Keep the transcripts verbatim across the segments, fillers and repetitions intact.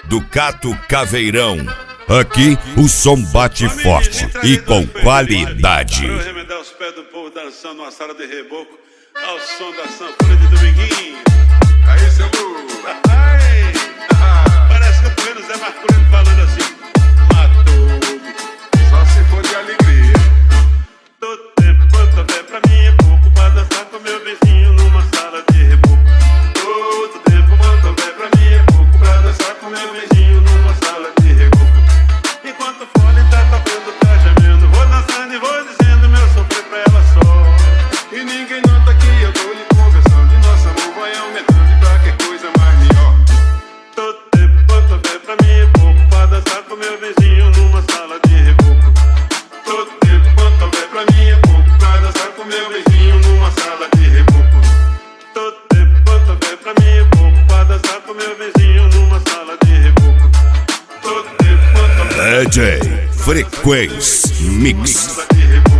do Cato Caveirão. Aqui o som bate forte e com qualidade. Para remendar os pés do povo dançando uma sala de reboco ao som da sanfona de Dominguinho. Aí, seu Lu. Ai, parece que eu tô vendo o Zé Marcolino falando assim: matou-me, Só se for de alegria. todo tempo quanto houver pra mim é pouco pra dançar com meu vizinho numa sala de reboco. Todo tempo quanto houver pra mim é pouco pra dançar com meu vizinho numa sala de reboco. Enquanto o fone tá tocando, tá gemendo, vou dançando e vou dizendo meu sofrer pra ela só. E ninguém nota que eu tô lhe conversando e nosso amor vai aumentando e pra que coisa mais melhor. Todo tempo quanto houver pra mim é pouco pra dançar com meu vizinho numa sala de reboco. Todo tempo quanto houver pra mim é pouco pra dançar com meu vizinho numa sala de reboco. Todo tempo quanto houver pra mim é pouco pra dançar com meu vizinho numa sala de reboco. Todo tempo quanto houver D J Frequência Mix. sala de reboco.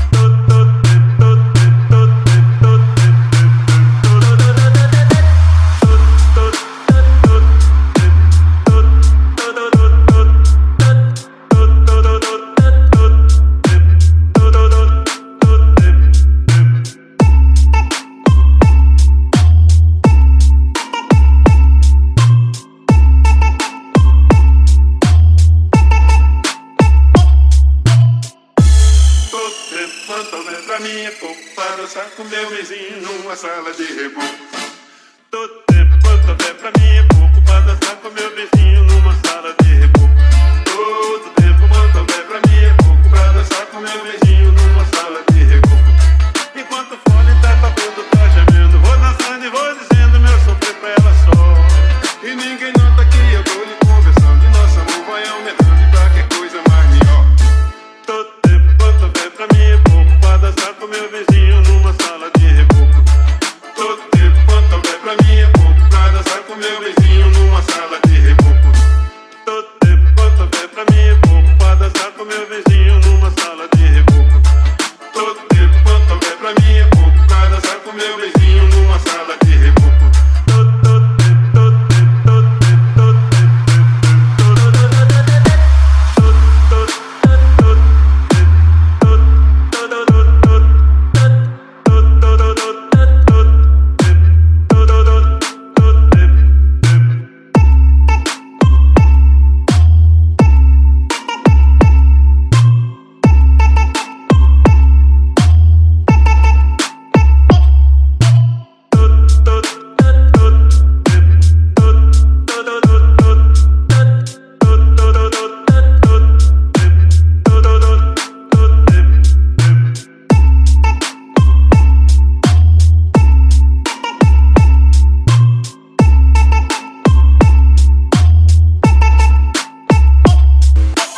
Quanto houver pra mim é pouco pra dançar com meu vizinho numa sala de reboco. Todo tempo quanto houver pra mim é pouco pra dançar com meu vizinho numa sala de reboco. Todo tempo quanto houver pra mim é pouco pra dançar com meu vizinho numa sala de reboco. Enquanto o fone tá tocando, tá gemendo, vou dançando e vou dizendo meu sofrer pra ela só. E ninguém nota que eu tô lhe conversando e nosso amor vai aumentando e pra que coisa mais melhor. Todo tempo quanto houver pra mim é pouco pra dançar com meu vizinho numa sala de reboco. Todo tempo quanto houver pra mim é pouco pra dançar com meu vizinho numa sala de reboco. Todo tempo quanto houver pra mim é pouco pra dançar com meu vizinho numa sala de reboco. Todo tempo quanto houver pra mim é pouco pra dançar com meu vizinho.